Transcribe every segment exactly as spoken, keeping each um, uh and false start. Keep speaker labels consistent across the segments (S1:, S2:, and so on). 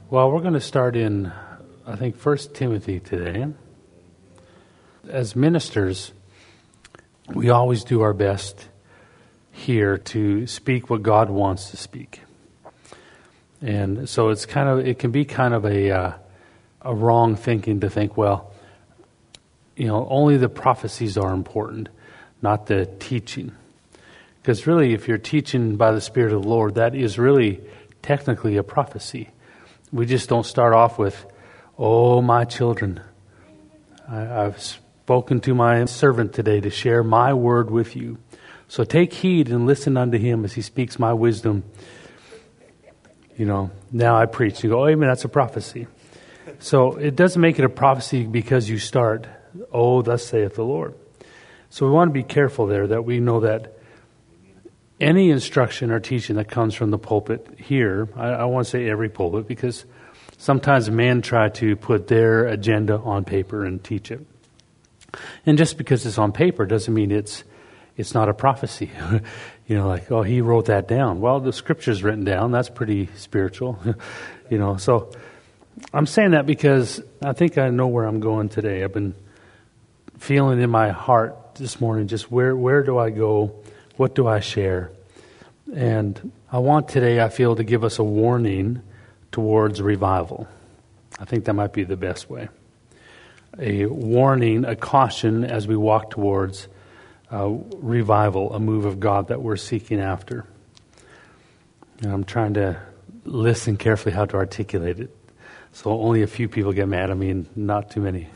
S1: Well, we're going to start in, I think, First Timothy today. As ministers, we always do our best here to speak what God wants to speak. And so it's kind of, it can be kind of a, uh, a wrong thinking to think, well, you know, only the prophecies are important, not the teaching. Because really, if you're teaching by the Spirit of the Lord, that is really technically a prophecy. We just don't start off with, oh, my children, I, I've spoken to my servant today to share my word with you. So take heed and listen unto him as he speaks my wisdom. You know, now I preach. You go, oh, amen, that's a prophecy. So it doesn't make it a prophecy because you start, oh, thus saith the Lord. So we want to be careful there that we know that any instruction or teaching that comes from the pulpit here, I, I want to say every pulpit, because sometimes men try to put their agenda on paper and teach it. And just because it's on paper doesn't mean it's it's not a prophecy. You know, like, oh, he wrote that down. Well, the scripture's written down. That's pretty spiritual. You know, so I'm saying that because I think I know where I'm going today. I've been feeling in my heart this morning, just where where do I go? What do I share? And I want today, I feel, to give us a warning towards revival. I think that might be the best way. A warning, a caution as we walk towards uh, revival, a move of God that we're seeking after. And I'm trying to listen carefully how to articulate it. So only a few people get mad at me and not too many.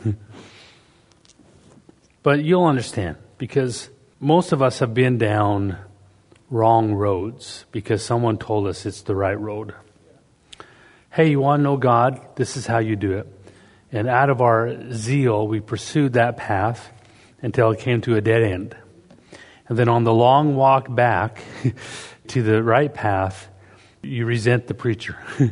S1: But you'll understand, because most of us have been down wrong roads because someone told us it's the right road. Hey, you want to know God? This is how you do it. And out of our zeal, we pursued that path until it came to a dead end. And then on the long walk back to the right path, you resent the preacher,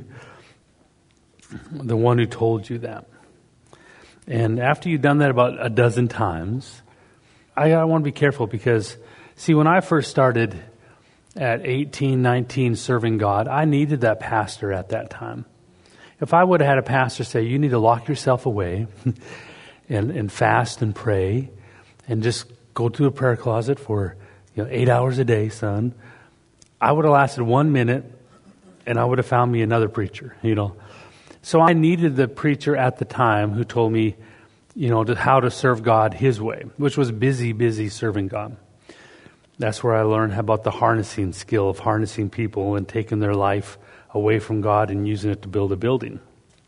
S1: the one who told you that. And after you've done that about a dozen times, I, I want to be careful because, see, when I first started at eighteen, nineteen serving God, I needed that pastor at that time. If I would have had a pastor say, you need to lock yourself away and, and fast and pray and just go to a prayer closet for you know eight hours a day, son, I would have lasted one minute and I would have found me another preacher, you know. So I needed the preacher at the time who told me, you know, to how to serve God his way, which was busy, busy serving God. That's where I learned about the harnessing skill of harnessing people and taking their life away from God and using it to build a building.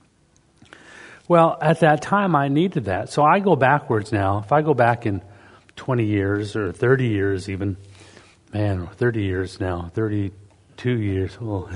S1: Well, at that time, I needed that. So I go backwards now. If I go back in twenty years or thirty years even, man, thirty years now, thirty-two years. Oh.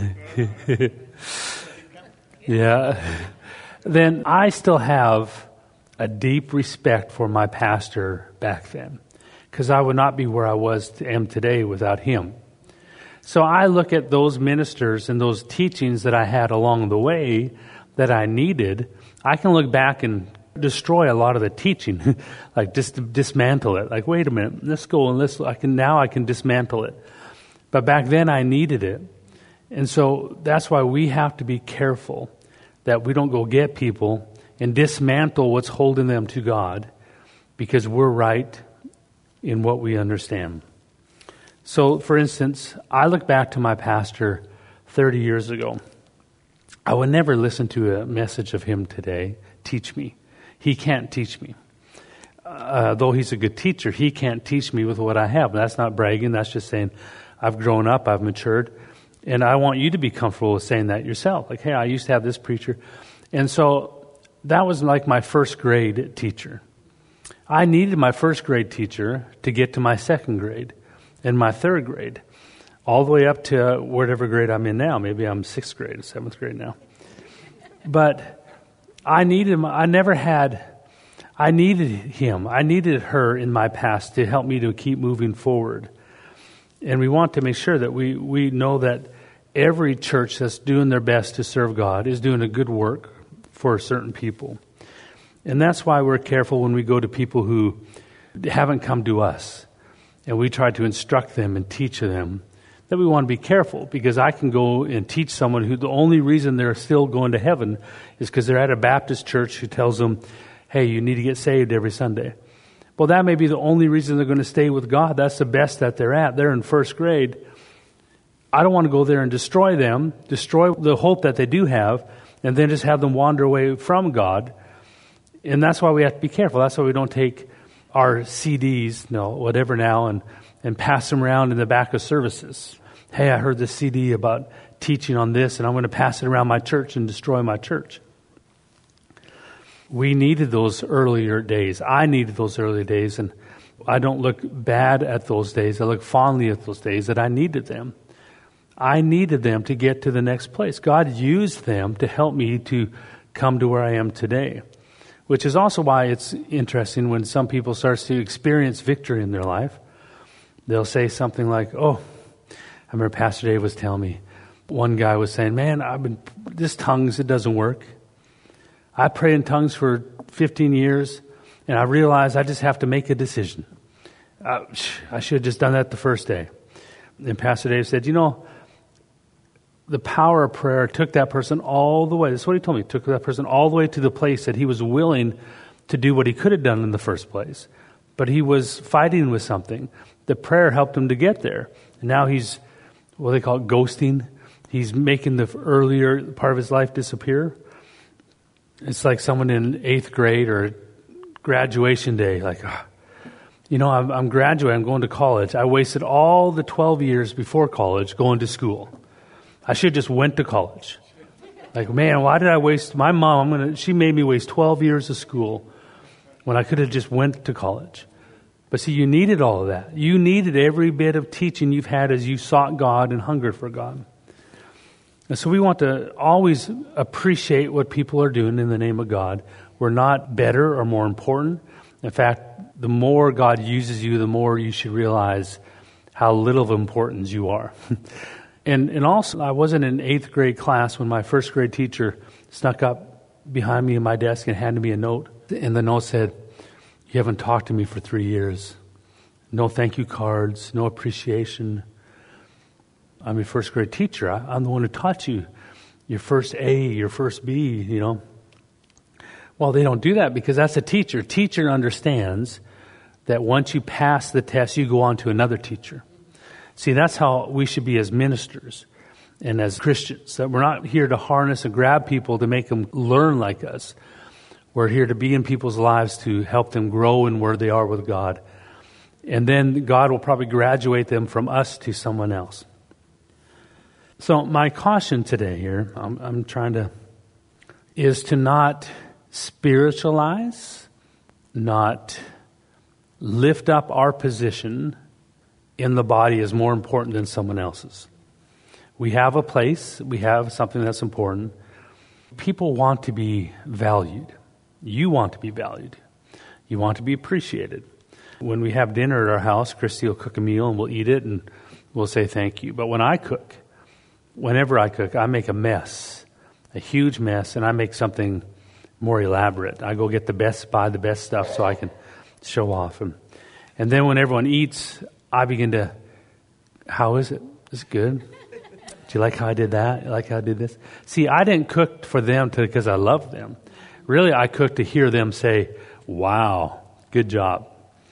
S1: Yeah. Then I still have a deep respect for my pastor back then, because I would not be where I was am today without him. So I look at those ministers and those teachings that I had along the way that I needed. I can look back and destroy a lot of the teaching, like just dismantle it. Like, wait a minute, let's go and let's. I can now I can dismantle it, but back then I needed it. And so that's why we have to be careful that we don't go get people and dismantle what's holding them to God, because we're right in what we understand. So, for instance, I look back to my pastor thirty years ago. I would never listen to a message of him today, teach me. He can't teach me. Uh, though he's a good teacher, he can't teach me with what I have. That's not bragging. That's just saying I've grown up, I've matured. And I want you to be comfortable with saying that yourself. Like, hey, I used to have this preacher. And so that was like my first grade teacher. I needed my first grade teacher to get to my second grade and my third grade, all the way up to whatever grade I'm in now. Maybe I'm sixth grade or seventh grade now. But I needed him. I never had, I needed him. I needed her in my past to help me to keep moving forward. And we want to make sure that we, we know that every church that's doing their best to serve God is doing a good work for certain people. And that's why we're careful when we go to people who haven't come to us and we try to instruct them and teach them that we want to be careful, because I can go and teach someone who the only reason they're still going to heaven is because they're at a Baptist church who tells them, hey, you need to get saved every Sunday. Well, that may be the only reason they're going to stay with God. That's the best that they're at. They're in first grade. I don't want to go there and destroy them, destroy the hope that they do have, and then just have them wander away from God. And that's why we have to be careful. That's why we don't take our C Ds, no, whatever now, and, and pass them around in the back of services. Hey, I heard this C D about teaching on this, and I'm going to pass it around my church and destroy my church. We needed those earlier days. I needed those early days, and I don't look bad at those days. I look fondly at those days that I needed them. I needed them to get to the next place. God used them to help me to come to where I am today, which is also why it's interesting when some people start to experience victory in their life. They'll say something like, oh, I remember Pastor Dave was telling me, one guy was saying, man, I've been, this tongues, it doesn't work. I prayed in tongues for fifteen years, and I realized I just have to make a decision. Uh, I should have just done that the first day. And Pastor Dave said, you know, the power of prayer took that person all the way. That's what he told me. Took that person all the way to the place that he was willing to do what he could have done in the first place. But he was fighting with something. The prayer helped him to get there. And now he's, what they call it, ghosting. He's making the earlier part of his life disappear. It's like someone in eighth grade or graduation day, like, oh, you know, I'm, I'm graduating, I'm going to college. I wasted all the twelve years before college going to school. I should have just went to college. Like, man, why did I waste, my mom, I'm gonna, she made me waste twelve years of school when I could have just went to college. But see, you needed all of that. You needed every bit of teaching you've had as you sought God and hungered for God. And so we want to always appreciate what people are doing in the name of God. We're not better or more important. In fact, the more God uses you, the more you should realize how little of importance you are. and and also, I wasn't in eighth grade class when my first grade teacher snuck up behind me in my desk and handed me a note. And the note said, you haven't talked to me for three years. No thank you cards, no appreciation. I'm your first grade teacher. I, I'm the one who taught you your first A, your first B, you know. Well, they don't do that because that's a teacher. Teacher understands that once you pass the test, you go on to another teacher. See, that's how we should be as ministers and as Christians. That we're not here to harness and grab people to make them learn like us. We're here to be in people's lives to help them grow in where they are with God. And then God will probably graduate them from us to someone else. So my caution today here, I'm, I'm trying to, is to not spiritualize, not lift up our position in the body as more important than someone else's. We have a place, we have something that's important. People want to be valued. You want to be valued. You want to be appreciated. When we have dinner at our house, Christy will cook a meal and we'll eat it and we'll say thank you. But when I cook, whenever I cook, I make a mess, a huge mess, and I make something more elaborate. I go get the best, buy the best stuff so I can show off. And, and then when everyone eats, I begin to, how is it? Is it good? Do you like how I did that? You like how I did this? See, I didn't cook for them because I love them. Really, I cooked to hear them say, wow, good job.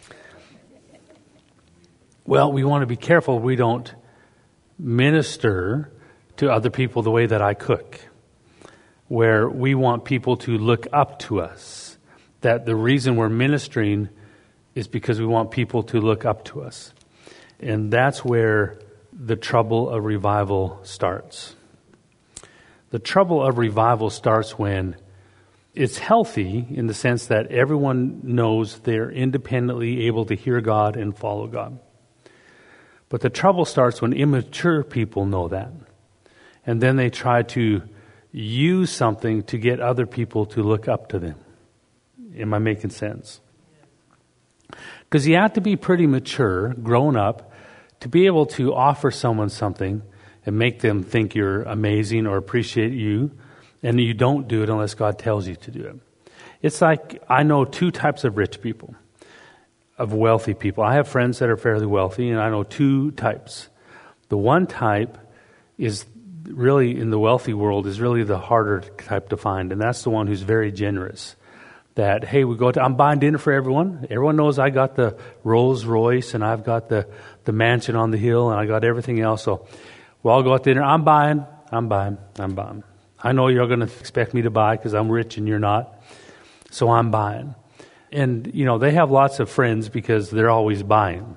S1: Well, we want to be careful we don't minister to other people the way that I cook, where we want people to look up to us, that the reason we're ministering is because we want people to look up to us. And that's where the trouble of revival starts. The trouble of revival starts when it's healthy in the sense that everyone knows they're independently able to hear God and follow God. But the trouble starts when immature people know that. And then they try to use something to get other people to look up to them. Am I making sense? Because you have to be pretty mature, grown up, to be able to offer someone something and make them think you're amazing or appreciate you, and you don't do it unless God tells you to do it. It's like, I know two types of rich people, of wealthy people. I have friends that are fairly wealthy, and I know two types. The one type is really, in the wealthy world, is really the harder type to find, and that's the one who's very generous. That, hey, we go to, I'm buying dinner for everyone. Everyone knows I got the Rolls Royce, and I've got the, the mansion on the hill, and I got everything else. So we'll all go out to dinner. I'm buying, I'm buying, I'm buying. I know you're going to expect me to buy because I'm rich and you're not. So I'm buying. And, you know, they have lots of friends because they're always buying.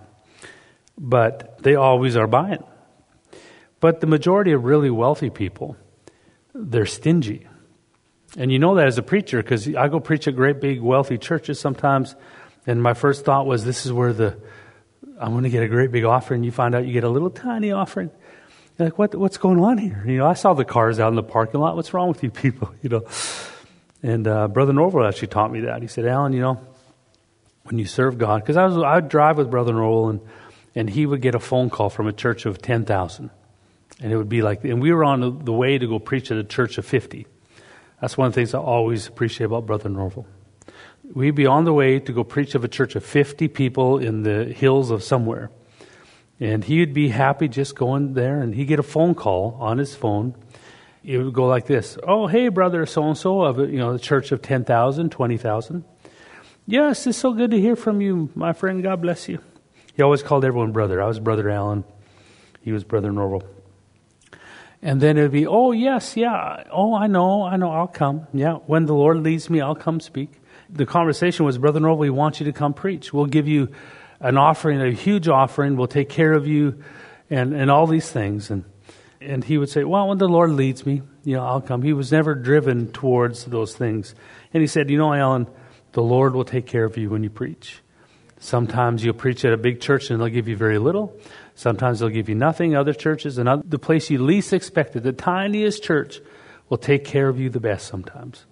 S1: But they always are buying. But the majority of really wealthy people, they're stingy. And you know that as a preacher, because I go preach at great big wealthy churches sometimes, and my first thought was, this is where the, I'm going to get a great big offering. You find out you get a little tiny offering. You're like, what, what's going on here? You know, I saw the cars out in the parking lot. What's wrong with you people? You know, and uh, Brother Norval actually taught me that. He said, Alan, you know, when you serve God, because I was I'd drive with Brother Norval, and and he would get a phone call from a church of ten thousand, and it would be like, and we were on the, the way to go preach at a church of fifty. That's one of the things I always appreciate about Brother Norval. We'd be on the way to go preach of a church of fifty people in the hills of somewhere. And he'd be happy just going there, and he'd get a phone call on his phone. It would go like this. Oh, hey, brother so-and-so of, you know, the church of ten thousand, twenty thousand. Yes, it's so good to hear from you, my friend. God bless you. He always called everyone brother. I was Brother Alan. He was Brother Norval. And then it would be, oh, yes, yeah. Oh, I know, I know, I'll come. Yeah, when the Lord leads me, I'll come speak. The conversation was, Brother Norval, we want you to come preach. We'll give you an offering, a huge offering. We'll take care of you and, and all these things. And and he would say, well, when the Lord leads me, you know, I'll come. He was never driven towards those things. And he said, you know, Alan, the Lord will take care of you when you preach. Sometimes you'll preach at a big church and they'll give you very little. Sometimes they'll give you nothing. Other churches, and other, the place you least expected, the tiniest church, will take care of you the best sometimes.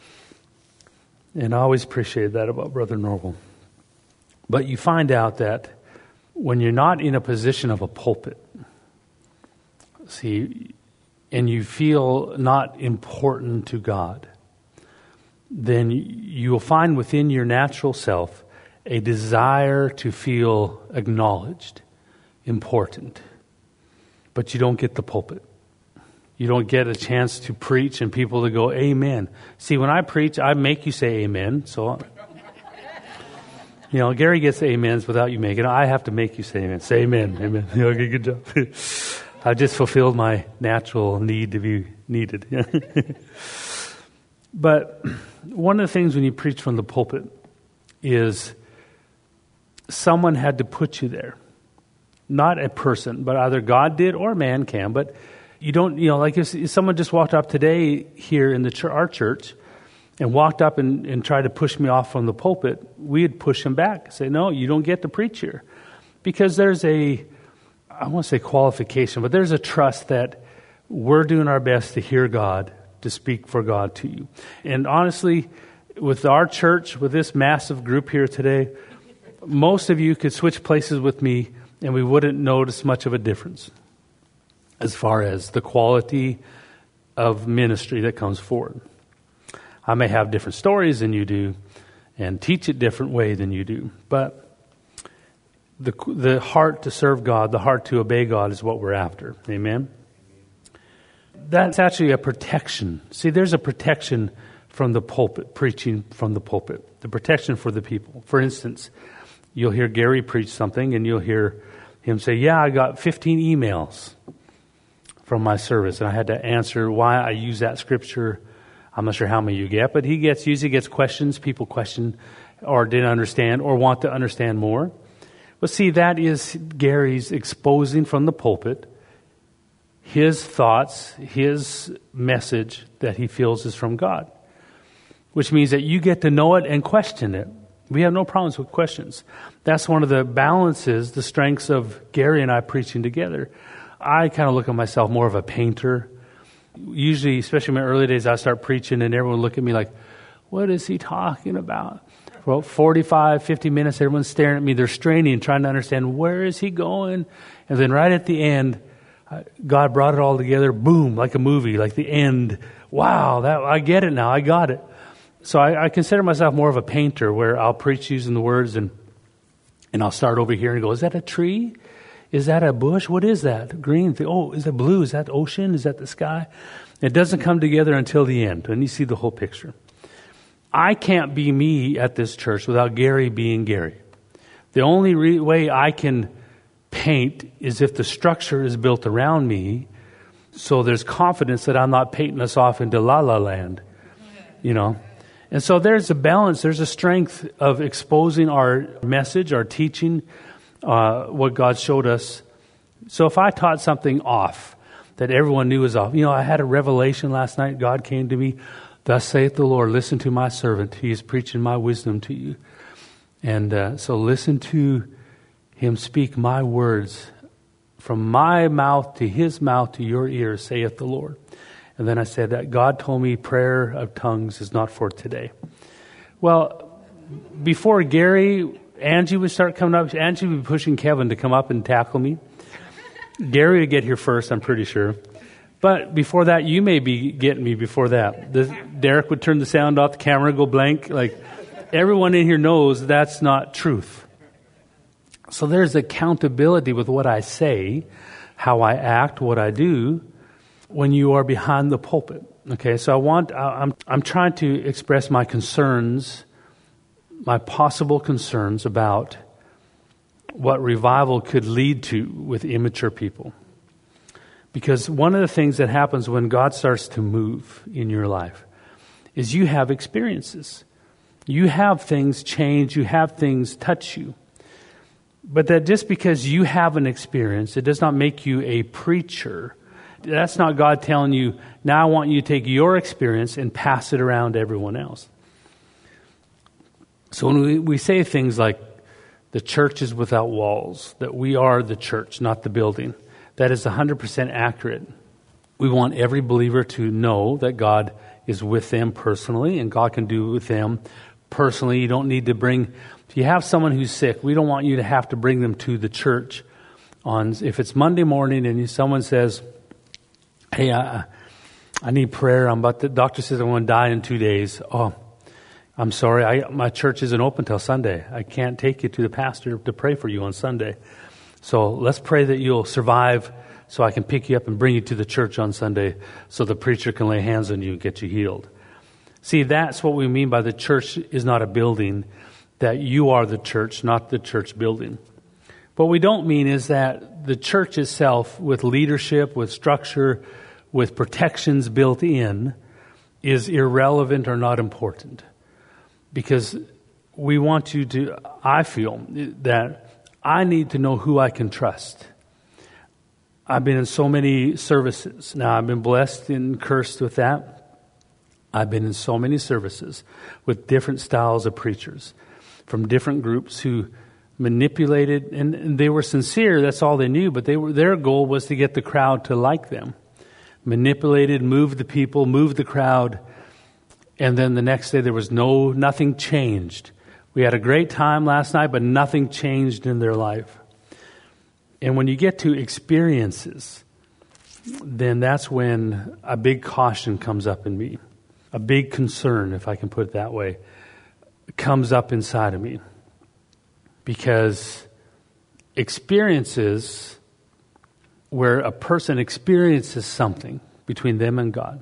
S1: And I always appreciated that about Brother Norval. But you find out that when you're not in a position of a pulpit, see, and you feel not important to God, then you will find within your natural self a desire to feel acknowledged, important. But you don't get the pulpit. You don't get a chance to preach and people to go, amen. See, when I preach, I make you say amen. So, you know, Gary gets amens without you making it. I have to make you say amen. Say amen. Amen. Okay, good job. I just fulfilled my natural need to be needed. But one of the things when you preach from the pulpit is someone had to put you there. Not a person, but either God did or man can. But you don't, you know, like if, if someone just walked up today here in the ch- our church and walked up and, and tried to push me off from the pulpit, we'd push him back. Say, no, you don't get to preach here. Because there's a, I won't say qualification, but there's a trust that we're doing our best to hear God, to speak for God to you. And honestly, with our church, with this massive group here today, most of you could switch places with me and we wouldn't notice much of a difference as far as the quality of ministry that comes forward. I may have different stories than you do and teach a different way than you do, but the the heart to serve God, the heart to obey God is what we're after. Amen? That's actually a protection. See, there's a protection from the pulpit, preaching from the pulpit. The protection for the people. For instance, you'll hear Gary preach something and you'll hear him say, yeah, I got fifteen emails from my service, and I had to answer why I use that scripture. I'm not sure how many you get, but he gets usually gets questions. People question or didn't understand or want to understand more. But see, that is Gary's exposing from the pulpit his thoughts, his message that he feels is from God, which means that you get to know it and question it. We have no problems with questions. That's one of the balances, the strengths of Gary and I preaching together. I kind of look at myself more of a painter. Usually, especially in my early days, I start preaching and everyone look at me like, what is he talking about? For about forty-five, fifty minutes, everyone's staring at me. They're straining, trying to understand, where is he going? And then right at the end, God brought it all together, boom, like a movie, like the end. Wow, that I get it now. I got it. So I, I consider myself more of a painter, where I'll preach using the words and and I'll start over here and go, is that a tree? Is that a bush? What is that? Green? Oh, is that blue? Is that the ocean? Is that the sky? It doesn't come together until the end, and you see the whole picture. I can't be me at this church without Gary being Gary. The only re- way I can paint is if the structure is built around me, so there's confidence that I'm not painting us off into la la land, you know. And so there's a balance, there's a strength of exposing our message, our teaching, uh, what God showed us. So if I taught something off that everyone knew was off, you know, I had a revelation last night. God came to me, thus saith the Lord, listen to my servant. He is preaching my wisdom to you. And uh, so listen to him speak my words from my mouth to his mouth to your ears, saith the Lord. And then I said that God told me prayer of tongues is not for today. Well, before Gary, Angie would start coming up. Angie would be pushing Kevin to come up and tackle me. Gary would get here first, I'm pretty sure. But before that, you may be getting me before that. The, Derek would turn the sound off, the camera would go blank. Like, everyone in here knows that's not truth. So there's accountability with what I say, how I act, what I do, when you are behind the pulpit. Okay, so I want, I'm, I'm trying to express my concerns, my possible concerns about what revival could lead to with immature people. Because one of the things that happens when God starts to move in your life is you have experiences. You have things change, you have things touch you. But that just because you have an experience, it does not make you a preacher. That's not God telling you, now I want you to take your experience and pass it around to everyone else. So when we, we say things like, the church is without walls, that we are the church, not the building, that is one hundred percent accurate. We want every believer to know that God is with them personally, and God can do with them personally. You don't need to bring, if you have someone who's sick, we don't want you to have to bring them to the church. On if it's Monday morning and someone says, hey, I, I need prayer. I'm about the doctor says I want to die in two days. Oh, I'm sorry. I, my church isn't open till Sunday. I can't take you to the pastor to pray for you on Sunday. So let's pray that you'll survive so I can pick you up and bring you to the church on Sunday so the preacher can lay hands on you and get you healed. See, that's what we mean by the church is not a building, that you are the church, not the church building. What we don't mean is that the church itself, with leadership, with structure, with protections built in, is irrelevant or not important. Because we want you to, I feel that I need to know who I can trust. I've been in so many services. Now, I've been blessed and cursed with that. I've been in so many services with different styles of preachers from different groups who manipulated, and, and they were sincere, that's all they knew, but they were, their goal was to get the crowd to like them. Manipulated, moved the people, moved the crowd, and then the next day there was no, nothing changed. We had a great time last night, but nothing changed in their life. And when you get to experiences, then that's when a big caution comes up in me. A big concern, if I can put it that way, comes up inside of me. Because experiences where a person experiences something between them and God,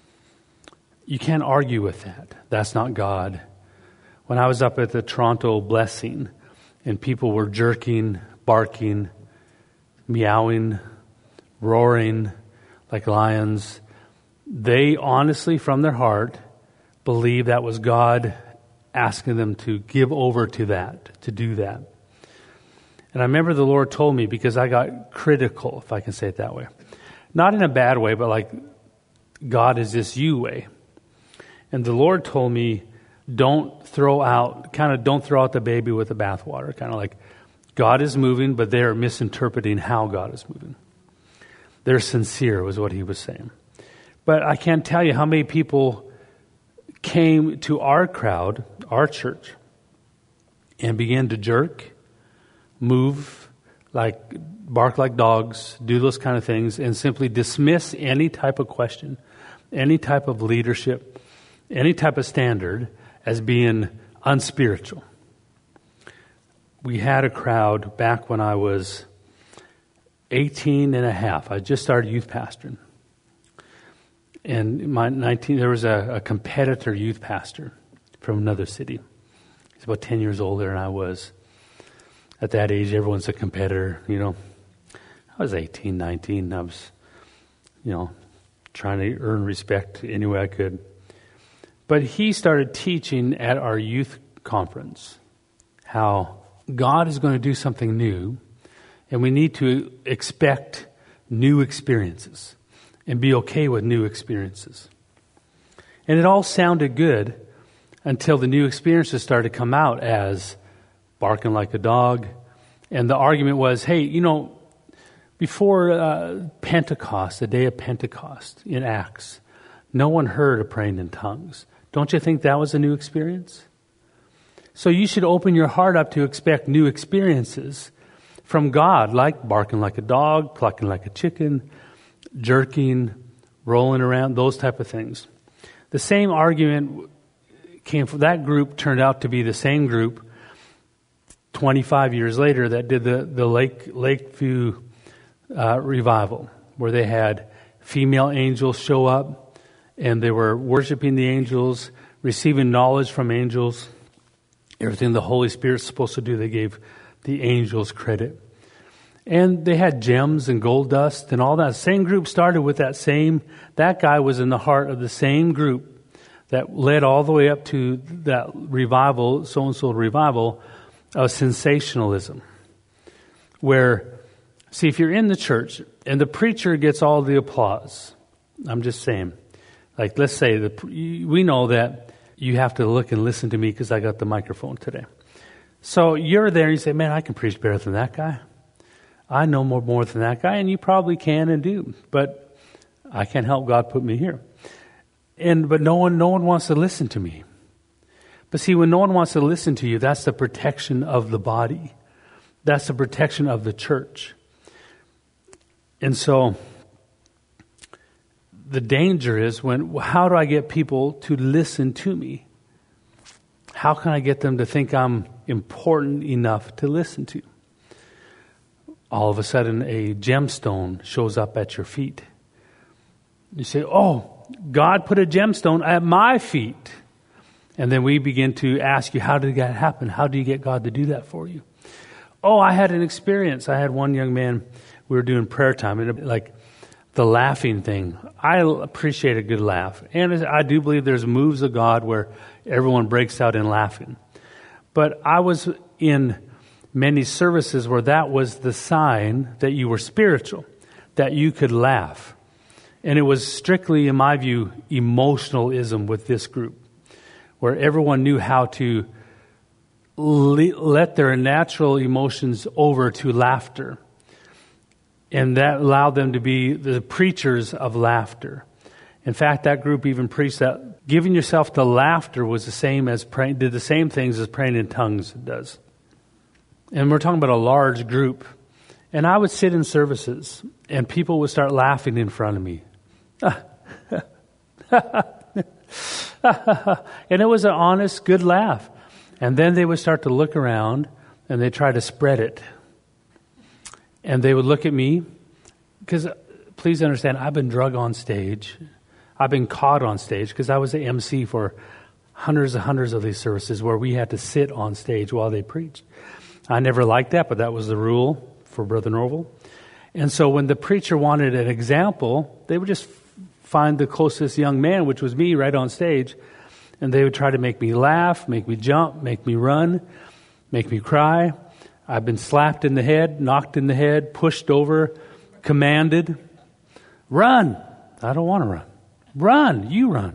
S1: you can't argue with that. That's not God. When I was up at the Toronto Blessing and people were jerking, barking, meowing, roaring like lions, they honestly, from their heart, believed that was God asking them to give over to that, to do that. And I remember the Lord told me, because I got critical, if I can say it that way. Not in a bad way, but like, God, is this you way? And the Lord told me, don't throw out, kind of don't throw out the baby with the bathwater. Kind of like, God is moving, but they're misinterpreting how God is moving. They're sincere, was what he was saying. But I can't tell you how many people came to our crowd, our church, and began to jerk, move, like bark like dogs, do those kind of things, and simply dismiss any type of question, any type of leadership, any type of standard as being unspiritual. We had a crowd back when I was eighteen and a half. I just started youth pastoring. And in my nineteen, there was a, a competitor youth pastor from another city. He's about ten years older than I was. At that age, everyone's a competitor, you know. I was eighteen, nineteen. I was, you know, trying to earn respect any way I could. But he started teaching at our youth conference how God is going to do something new, and we need to expect new experiences and be okay with new experiences. And it all sounded good until the new experiences started to come out as barking like a dog. And the argument was, hey, you know, before uh, Pentecost, the day of Pentecost in Acts, no one heard of praying in tongues. Don't you think that was a new experience? So you should open your heart up to expect new experiences from God, like barking like a dog, clucking like a chicken, jerking, rolling around, those type of things. The same argument came from that group, turned out to be the same group twenty-five years later that did the, the Lake Lakeview uh, revival, where they had female angels show up and they were worshiping the angels, receiving knowledge from angels. Everything the Holy Spirit's supposed to do, they gave the angels credit. And they had gems and gold dust and all that. Same group started with that same, that guy was in the heart of the same group that led all the way up to that revival, so-and-so revival of sensationalism. Where, see, if you're in the church and the preacher gets all the applause, I'm just saying, like let's say, the, we know that you have to look and listen to me because I got the microphone today. So you're there and you say, man, I can preach better than that guy. I know more, more than that guy, and you probably can and do, but I can't help God put me here. And but no one, no one wants to listen to me. But see, when no one wants to listen to you, that's the protection of the body. That's the protection of the church. And so the danger is when, how do I get people to listen to me? How can I get them to think I'm important enough to listen to? All of a sudden, a gemstone shows up at your feet. You say, oh, God put a gemstone at my feet. And then we begin to ask you, how did that happen? How do you get God to do that for you? Oh, I had an experience. I had one young man, we were doing prayer time, and like the laughing thing. I appreciate a good laugh. And I do believe there's moves of God where everyone breaks out in laughing. But I was in many services where that was the sign that you were spiritual, that you could laugh. And it was strictly, in my view, emotionalism with this group, where everyone knew how to le- let their natural emotions over to laughter. And that allowed them to be the preachers of laughter. In fact, that group even preached that giving yourself to laughter was the same as praying, did the same things as praying in tongues does. And we're talking about a large group. And I would sit in services, and people would start laughing in front of me. And it was an honest, good laugh. And then they would start to look around, and they try to spread it. And they would look at me, because please understand, I've been drug on stage. I've been caught on stage, because I was the M C for hundreds and hundreds of these services where we had to sit on stage while they preached. I never liked that, but that was the rule for Brother Norval. And so when the preacher wanted an example, they would just find the closest young man, which was me, right on stage, and they would try to make me laugh, make me jump, make me run, make me cry. I've been slapped in the head, knocked in the head, pushed over, commanded, run. I don't want to run. Run, you run.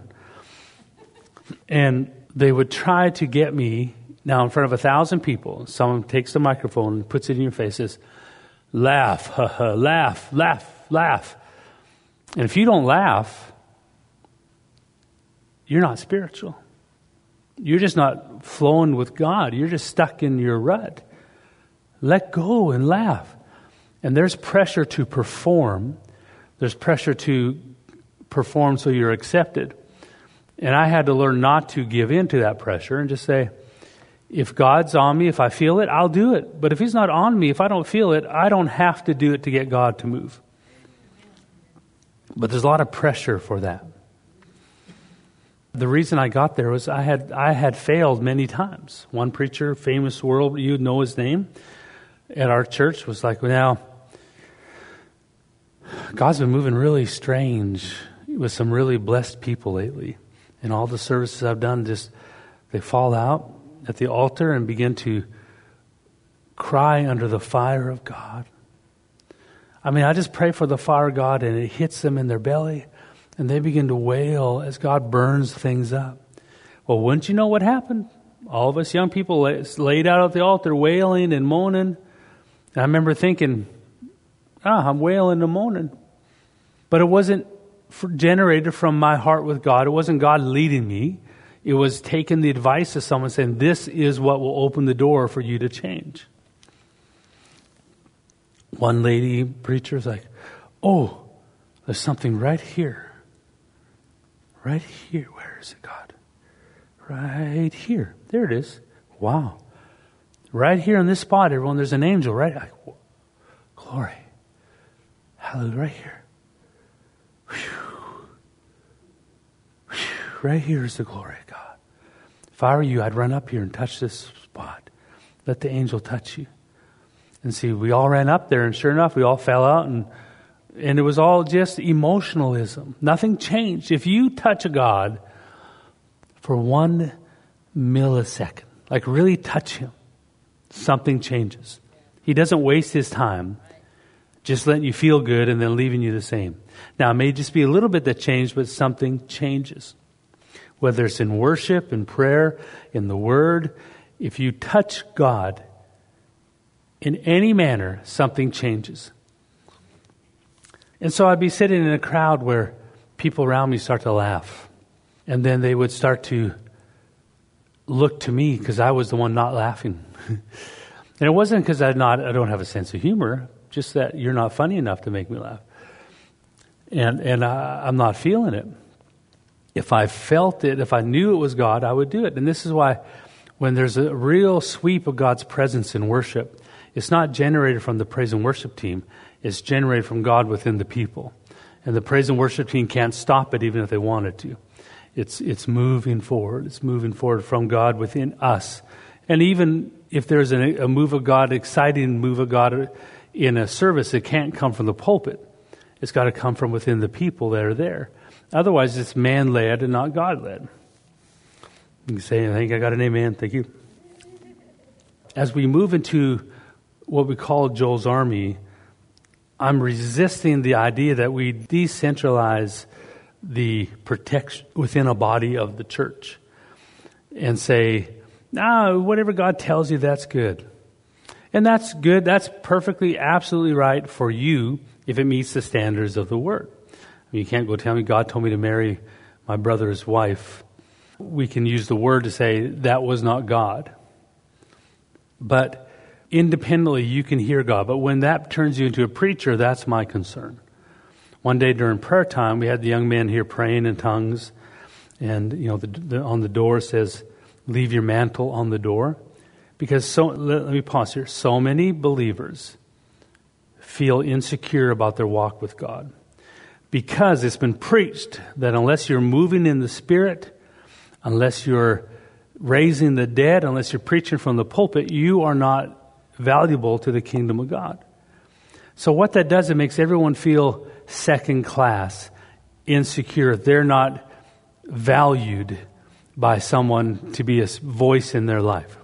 S1: And they would try to get me, now in front of a thousand people, someone takes the microphone and puts it in your face, says, laugh, ha, ha, laugh, laugh, laugh. And if you don't laugh, you're not spiritual. You're just not flowing with God. You're just stuck in your rut. Let go and laugh. And there's pressure to perform. There's pressure to perform so you're accepted. And I had to learn not to give in to that pressure and just say, If God's on me, if I feel it, I'll do it. But if He's not on me, if I don't feel it, I don't have to do it to get God to move. But there's a lot of pressure for that. The reason I got there was I had I had failed many times. One preacher, famous world, you know his name, at our church was like, well, now, God's been moving really strange with some really blessed people lately. And all the services I've done, just they fall out at the altar and begin to cry under the fire of God. I mean, I just pray for the fire of God and it hits them in their belly and they begin to wail as God burns things up. Well, wouldn't you know what happened? All of us young people laid out at the altar wailing and moaning. And I remember thinking, ah, I'm wailing and moaning. But it wasn't generated from my heart with God. It wasn't God leading me. It was taking the advice of someone saying, this is what will open the door for you to change. One lady preacher is like, oh, there's something right here. Right here. Where is it, God? Right here. There it is. Wow. Right here in this spot, everyone, there's an angel, right? Like, glory. Hallelujah. Right here. Whew. Whew. Right here is the glory of God. If I were you, I'd run up here and touch this spot. Let the angel touch you. And see, we all ran up there, and sure enough, we all fell out, and and it was all just emotionalism. Nothing changed. If you touch a God for one millisecond, like really touch Him, something changes. He doesn't waste His time just letting you feel good and then leaving you the same. Now, it may just be a little bit that changed, but something changes. Whether it's in worship, in prayer, in the Word, if you touch God in any manner, something changes. And so I'd be sitting in a crowd where people around me start to laugh. And then they would start to look to me because I was the one not laughing. And it wasn't because I not I don't have a sense of humor, just that you're not funny enough to make me laugh. And and I, I'm not feeling it. If I felt it, if I knew it was God, I would do it. And this is why when there's a real sweep of God's presence in worship, it's not generated from the praise and worship team. It's generated from God within the people. And the praise and worship team can't stop it even if they wanted to. It's it's moving forward. It's moving forward from God within us. And even if there's a, a move of God, exciting move of God in a service, it can't come from the pulpit. It's got to come from within the people that are there. Otherwise, it's man-led and not God-led. You can say, I think I got an amen. Thank you. As we move into what we call Joel's Army, I'm resisting the idea that we decentralize the protection within a body of the church and say, no, whatever God tells you, that's good. And that's good. That's perfectly, absolutely right for you if it meets the standards of the Word. I mean, you can't go tell me God told me to marry my brother's wife. We can use the Word to say that was not God. But independently, you can hear God. But when that turns you into a preacher, that's my concern. One day during prayer time, we had the young man here praying in tongues. And, you know, the, the, on the door says, leave your mantle on the door. Because, so let, let me pause here. So many believers feel insecure about their walk with God. Because it's been preached that unless you're moving in the Spirit, unless you're raising the dead, unless you're preaching from the pulpit, you are not valuable to the kingdom of God. So what that does, it makes everyone feel second class, insecure. They're not valued by someone to be a voice in their life.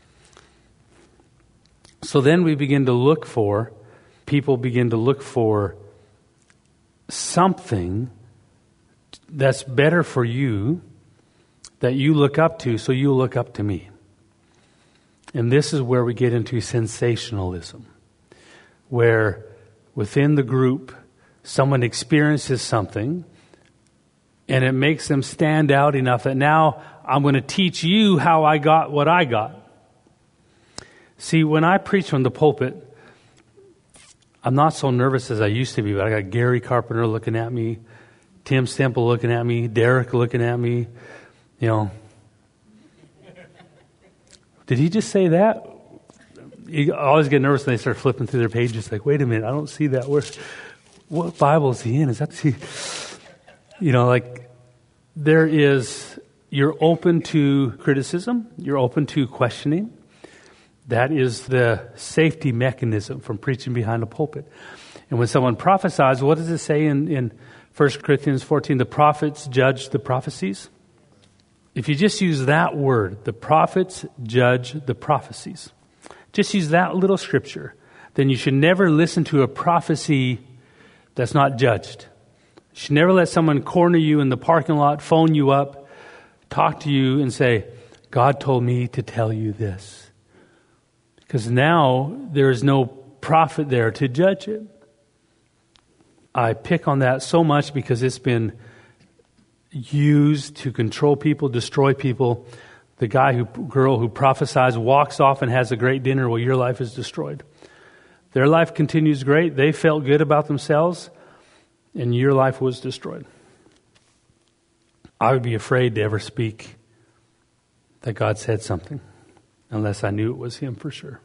S1: So then we begin to look for, people begin to look for something that's better for you, that you look up to, so you look up to me. And this is where we get into sensationalism, where within the group, someone experiences something, and it makes them stand out enough that now I'm going to teach you how I got what I got. See, when I preach from the pulpit, I'm not so nervous as I used to be, but I got Gary Carpenter looking at me, Tim Stemple looking at me, Derek looking at me, you know. Did he just say that? You always get nervous when they start flipping through their pages. Like, wait a minute, I don't see that. Where, what Bible is he in? Is that the, you know, like there is, you're open to criticism. You're open to questioning. That is the safety mechanism from preaching behind a pulpit. And when someone prophesies, what does it say in, in First Corinthians fourteen? The prophets judge the prophecies. If you just use that word, the prophets judge the prophecies. Just use that little scripture. Then you should never listen to a prophecy that's not judged. You should never let someone corner you in the parking lot, phone you up, talk to you and say, God told me to tell you this. Because now there is no prophet there to judge it. I pick on that so much because it's been used to control people, destroy people. The guy who, girl who prophesies walks off and has a great dinner while your life is destroyed. Their life continues great. They felt good about themselves, and your life was destroyed. I would be afraid to ever speak that God said something unless I knew it was Him for sure.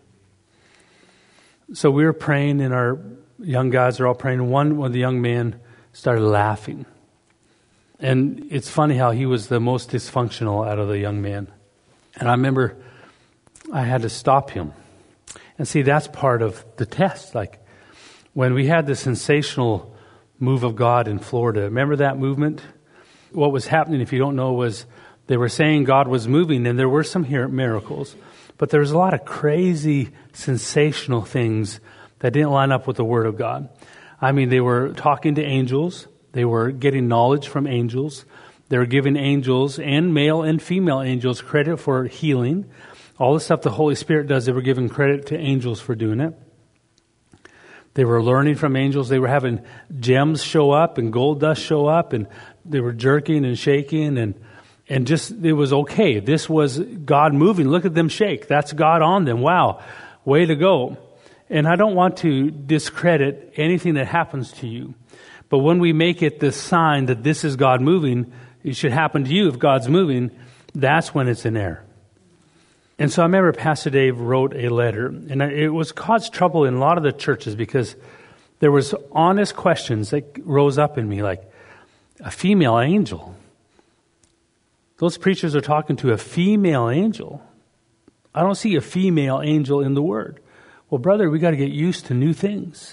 S1: So we were praying, and our young guys are all praying. One, one of the young men started laughing. And it's funny how he was the most dysfunctional out of the young men. And I remember I had to stop him. And see, that's part of the test. Like when we had the sensational move of God in Florida, remember that movement? What was happening, if you don't know, was they were saying God was moving, and there were some here miracles. But there was a lot of crazy, sensational things that didn't line up with the Word of God. I mean, they were talking to angels. They were getting knowledge from angels. They were giving angels, and male and female angels, credit for healing. All the stuff the Holy Spirit does, they were giving credit to angels for doing it. They were learning from angels. They were having gems show up and gold dust show up, and they were jerking and shaking, and and just, it was okay. This was God moving. Look at them shake. That's God on them. Wow. Way to go. And I don't want to discredit anything that happens to you. But when we make it the sign that this is God moving, it should happen to you if God's moving, that's when it's in error. And so I remember Pastor Dave wrote a letter, and it was caused trouble in a lot of the churches because there was honest questions that rose up in me, like a female angel. Those preachers are talking to a female angel. I don't see a female angel in the Word. Well, brother, we got to get used to new things.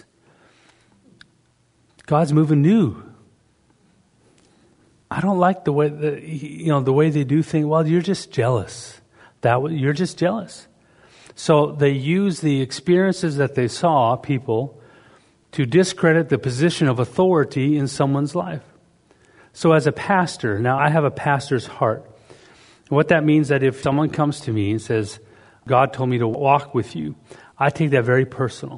S1: God's moving new. I don't like the way the, you know the way they do things. Well, you're just jealous. That you're just jealous. So they use the experiences that they saw people to discredit the position of authority in someone's life. So as a pastor, now I have a pastor's heart. What that means that if someone comes to me and says, God told me to walk with you, I take that very personal.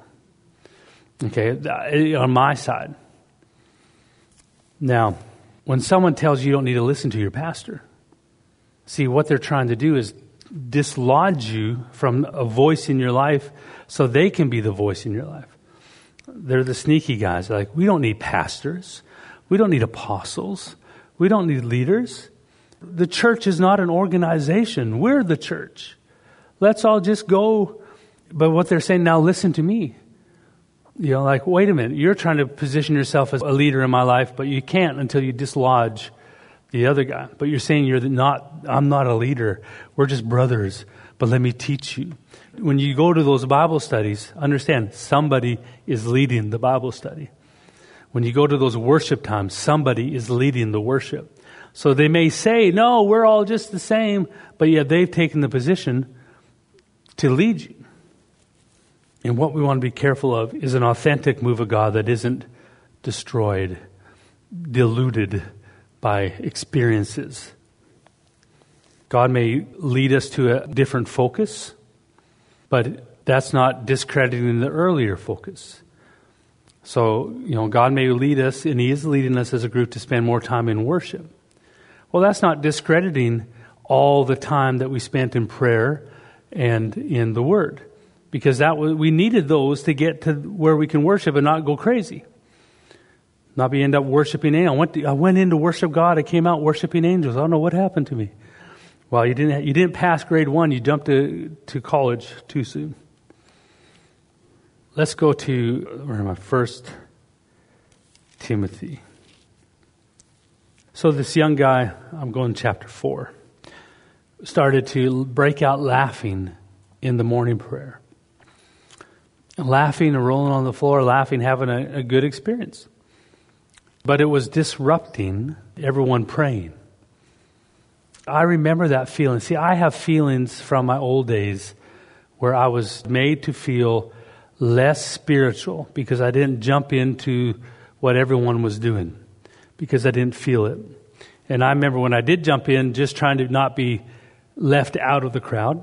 S1: Okay, on my side. Now, when someone tells you you don't need to listen to your pastor, see, what they're trying to do is dislodge you from a voice in your life so they can be the voice in your life. They're the sneaky guys. They're like, we don't need pastors. We don't need apostles. We don't need leaders. The church is not an organization. We're the church. Let's all just go. But what they're saying, now listen to me. You know, like, wait a minute. You're trying to position yourself as a leader in my life, but you can't until you dislodge the other guy. But you're saying you're not, I'm not a leader. We're just brothers. But let me teach you. When you go to those Bible studies, understand somebody is leading the Bible study. When you go to those worship times, somebody is leading the worship. So they may say, no, we're all just the same, but yet they've taken the position to lead you. And what we want to be careful of is an authentic move of God that isn't destroyed, diluted by experiences. God may lead us to a different focus, but that's not discrediting the earlier focus. So, you know, God may lead us, and He is leading us as a group to spend more time in worship. Well, that's not discrediting all the time that we spent in prayer and in the Word, because that was, we needed those to get to where we can worship and not go crazy, not be end up worshiping angels. I went, to, I went in to worship God. I came out worshiping angels. I don't know what happened to me. Well, you didn't you didn't pass grade one. You jumped to, to college too soon. Let's go to where am I? First Timothy. So this young guy, I'm going to chapter four, started to break out laughing in the morning prayer. Laughing and rolling on the floor, laughing, having a, a good experience. But it was disrupting everyone praying. I remember that feeling. See, I have feelings from my old days where I was made to feel less spiritual because I didn't jump into what everyone was doing, because I didn't feel it. And I remember when I did jump in, just trying to not be left out of the crowd,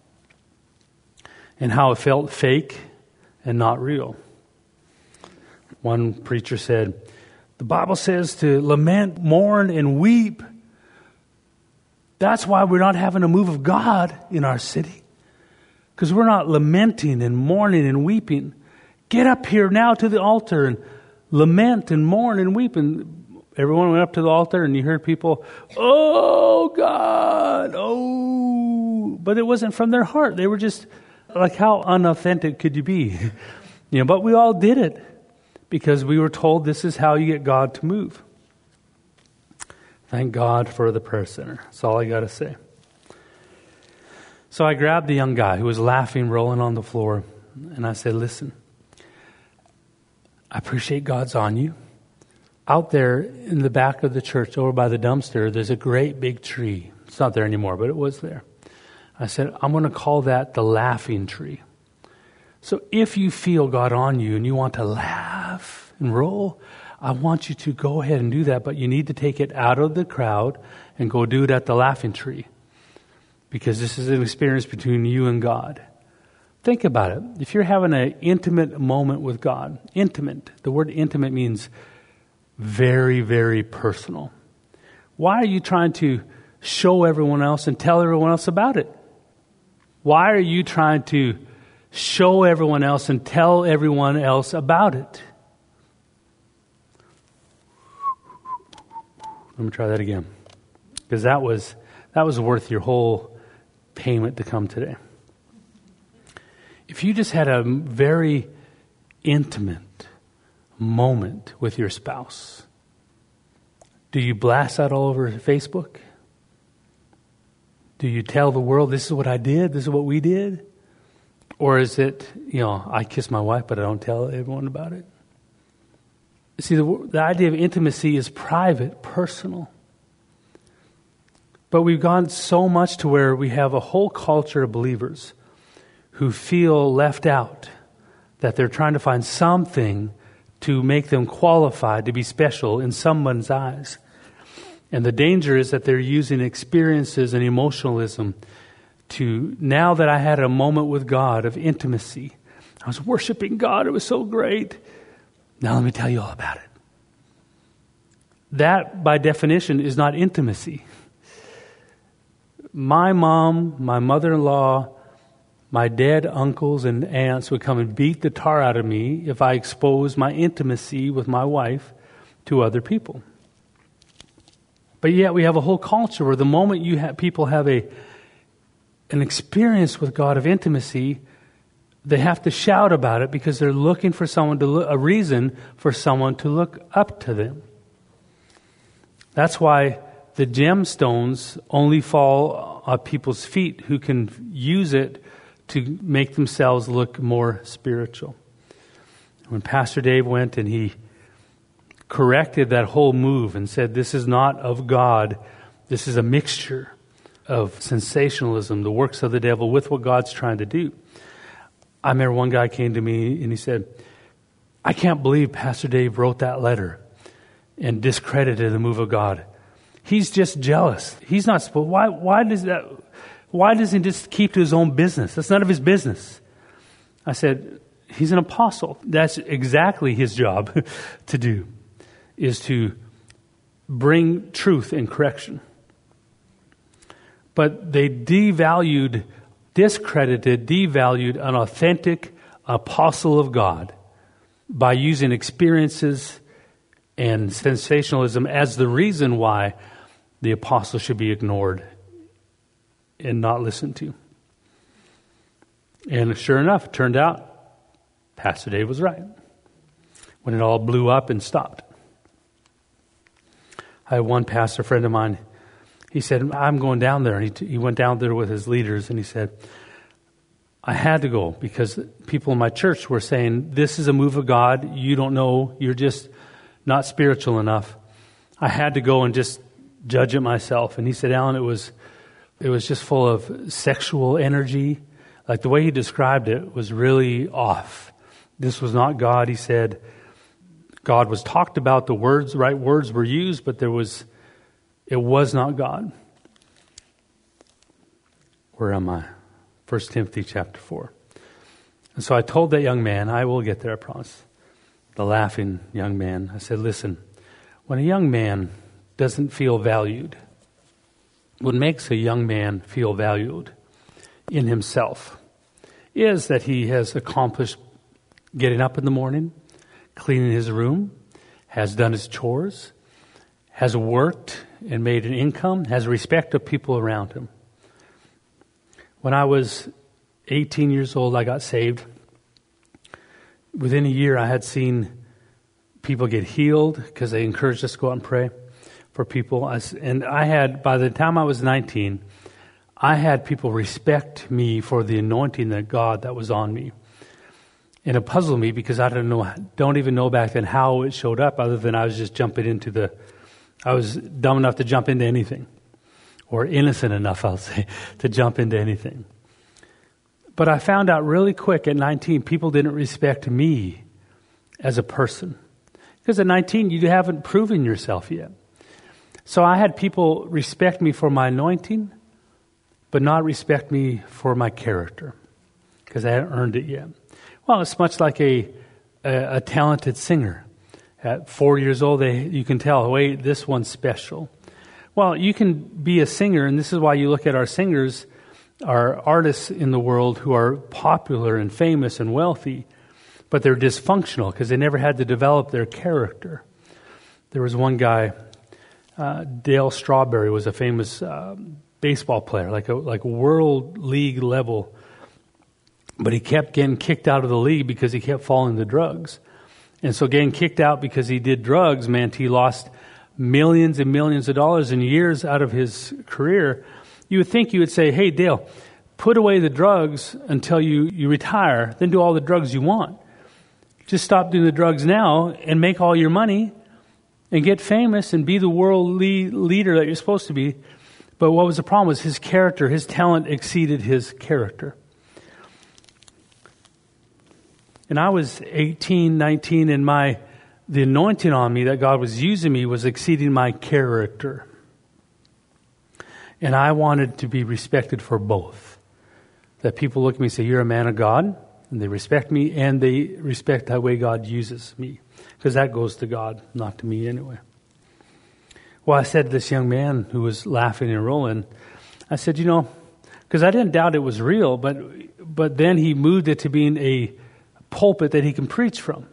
S1: and how it felt fake and not real. One preacher said, the Bible says to lament, mourn, and weep. That's why we're not having a move of God in our city. Because we're not lamenting and mourning and weeping. Get up here now to the altar and lament and mourn and weep. And everyone went up to the altar and you heard people, oh God, oh. But it wasn't from their heart. They were just, like, how unauthentic could you be? You know, but we all did it because we were told this is how you get God to move. Thank God for the prayer center. That's all I got to say. So I grabbed the young guy who was laughing, rolling on the floor, and I said, listen, I appreciate God's on you. Out there in the back of the church, over by the dumpster, there's a great big tree. It's not there anymore, but it was there. I said, I'm going to call that the laughing tree. So if you feel God on you and you want to laugh and roll, I want you to go ahead and do that, but you need to take it out of the crowd and go do it at the laughing tree. Because this is an experience between you and God. Think about it. If you're having an intimate moment with God, intimate, the word intimate means very, very personal. Why are you trying to show everyone else and tell everyone else about it? Why are you trying to show everyone else and tell everyone else about it? Let me try that again. Because that was that was worth your whole payment to come today. If you just had a very intimate moment with your spouse, do you blast that all over Facebook? Do you tell the world, this is what I did, this is what we did? Or is it, you know, I kiss my wife, but I don't tell everyone about it? See, the, the idea of intimacy is private, personal. But we've gone so much to where we have a whole culture of believers who feel left out, that they're trying to find something to make them qualified to be special in someone's eyes. And the danger is that they're using experiences and emotionalism to, now that I had a moment with God of intimacy, I was worshiping God, it was so great. Now let me tell you all about it. That, by definition, is not intimacy. My mom, my mother-in-law, my dead uncles and aunts would come and beat the tar out of me if I exposed my intimacy with my wife to other people. But yet we have a whole culture where the moment you have people have a an experience with God of intimacy, they have to shout about it because they're looking for someone to look, a reason for someone to look up to them. That's why the gemstones only fall on people's feet who can use it to make themselves look more spiritual. When Pastor Dave went and he corrected that whole move and said, this is not of God, this is a mixture of sensationalism, the works of the devil, with what God's trying to do. I remember one guy came to me and he said, I can't believe Pastor Dave wrote that letter and discredited the move of God. He's just jealous. He's not supposed, why, why does that, why doesn't he just keep to his own business? That's none of his business. I said, he's an apostle. That's exactly his job to do, is to bring truth and correction. But they devalued, discredited, devalued an authentic apostle of God by using experiences and sensationalism as the reason why the apostle should be ignored and not listened to. And sure enough, it turned out Pastor Dave was right when it all blew up and stopped. I had one pastor friend of mine. He said, I'm going down there. And he, t- he went down there with his leaders, and he said, I had to go because people in my church were saying, this is a move of God. You don't know. You're just not spiritual enough. I had to go and just judge it myself. And he said, Alan, it was it was just full of sexual energy. Like the way he described it was really off. This was not God. He said, God was talked about, the words, right words were used, but there was, it was not God. Where am I? First Timothy chapter four. And so I told that young man, I will get there, I promise. The laughing young man. I said, listen, when a young man doesn't feel valued, what makes a young man feel valued in himself is that he has accomplished getting up in the morning, cleaning his room, has done his chores, has worked and made an income, has respect of people around him. When I was eighteen years old, I got saved. Within a year, I had seen people get healed because they encouraged us to go out and pray for people. And I had, by the time I was nineteen, I had people respect me for the anointing that God that was on me. And it puzzled me because I don't know, don't even know back then how it showed up, other than I was just jumping into the, I was dumb enough to jump into anything, or innocent enough, I'll say, to jump into anything. But I found out really quick at nineteen, people didn't respect me as a person. Because at nineteen, you haven't proven yourself yet. So I had people respect me for my anointing, but not respect me for my character, because I hadn't earned it yet. Well, it's much like a, a, a talented singer. At four years old, they, you can tell, wait, this one's special. Well, you can be a singer, and this is why you look at our singers, our artists in the world who are popular and famous and wealthy, but they're dysfunctional because they never had to develop their character. There was one guy, uh, Dale Strawberry, was a famous uh, baseball player, like a like world league level. But he kept getting kicked out of the league because he kept falling to drugs. And so getting kicked out because he did drugs meant he lost millions and millions of dollars and years out of his career. You would think you would say, hey, Dale, put away the drugs until you, you retire, then do all the drugs you want. Just stop doing the drugs now and make all your money and get famous and be the world lead, leader that you're supposed to be. But what was the problem was his character, his talent exceeded his character. And I was eighteen, nineteen, and my the anointing on me that God was using me was exceeding my character. And I wanted to be respected for both. That people look at me and say, you're a man of God, and they respect me, and they respect the way God uses me. Because that goes to God, not to me anyway. Well, I said to this young man who was laughing and rolling, I said, you know, because I didn't doubt it was real, but but then he moved it to being a pulpit that he can preach from.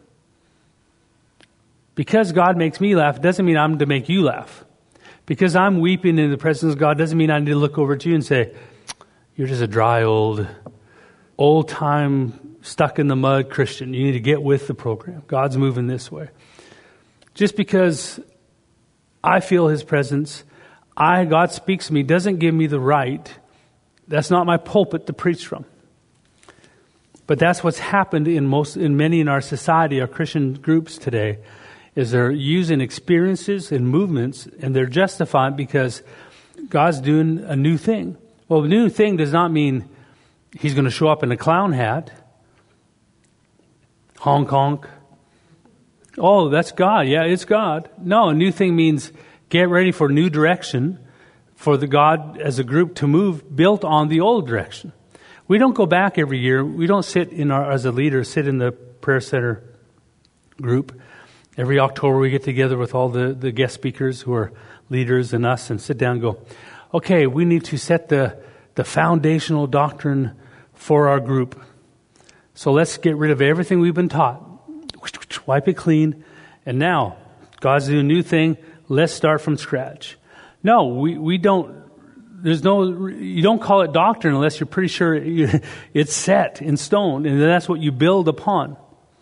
S1: Because God makes me laugh doesn't mean I'm to make you laugh. Because I'm weeping in the presence of God doesn't mean I need to look over at you and say, you're just a dry old, old time, stuck in the mud Christian. You need to get with the program. God's moving this way. Just because I feel His presence, I God speaks to me, doesn't give me the right. That's not my pulpit to preach from. But that's what's happened in most, in many in our society, our Christian groups today, is they're using experiences and movements, and they're justified because God's doing a new thing. Well, the new thing does not mean He's going to show up in a clown hat. Honk, honk. Oh, that's God. Yeah, it's God. No, a new thing means get ready for new direction, for the God as a group to move built on the old direction. We don't go back every year. We don't sit in our, as a leader, sit in the prayer center group. Every October we get together with all the, the guest speakers who are leaders and us and sit down and go, okay, we need to set the, the foundational doctrine for our group. So let's get rid of everything we've been taught. Wipe it clean. And now, God's doing a new thing. Let's start from scratch. No, we, we don't there's no, you don't call it doctrine unless you're pretty sure it's set in stone, and that's what you build upon.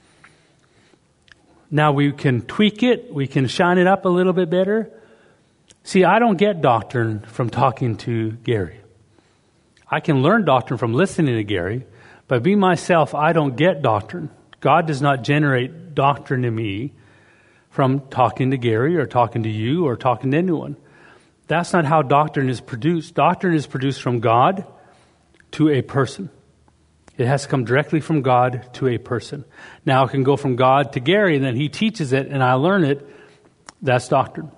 S1: Now we can tweak it, we can shine it up a little bit better. See, I don't get doctrine from talking to Gary. I can learn doctrine from listening to Gary, but be myself, I don't get doctrine. God does not generate doctrine in me from talking to Gary or talking to you or talking to anyone. That's not how doctrine is produced. Doctrine is produced from God to a person. It has to come directly from God to a person. Now it can go from God to Gary, and then he teaches it, and I learn it. That's doctrine.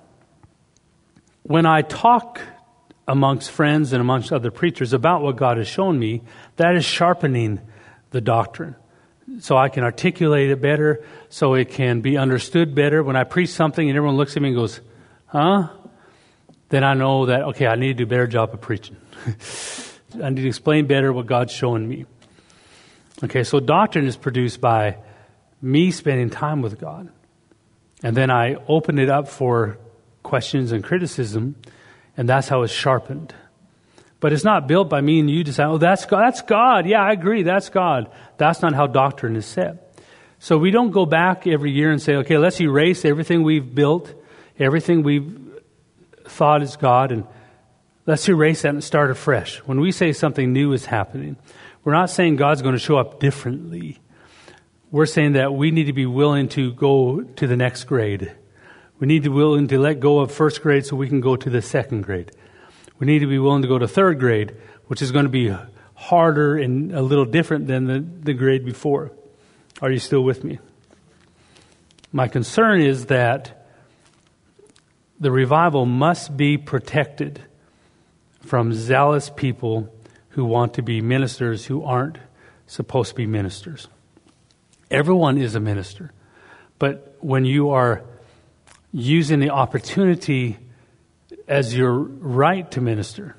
S1: When I talk amongst friends and amongst other preachers about what God has shown me, that is sharpening the doctrine. So I can articulate it better, so it can be understood better. When I preach something and everyone looks at me and goes, huh? Then I know that, okay, I need to do a better job of preaching. I need to explain better what God's showing me. Okay, so doctrine is produced by me spending time with God. And then I open it up for questions and criticism, and that's how it's sharpened. But it's not built by me and you to say, oh, that's God. That's God. Yeah, I agree. That's God. That's not how doctrine is set. So we don't go back every year and say, okay, let's erase everything we've built, everything we've thought is God, and let's erase that and start afresh. When we say something new is happening, we're not saying God's going to show up differently. We're saying that we need to be willing to go to the next grade. We need to be willing to let go of first grade so we can go to the second grade. We need to be willing to go to third grade, which is going to be harder and a little different than the, the grade before. Are you still with me? My concern is that the revival must be protected from zealous people who want to be ministers who aren't supposed to be ministers. Everyone is a minister. But when you are using the opportunity as your right to minister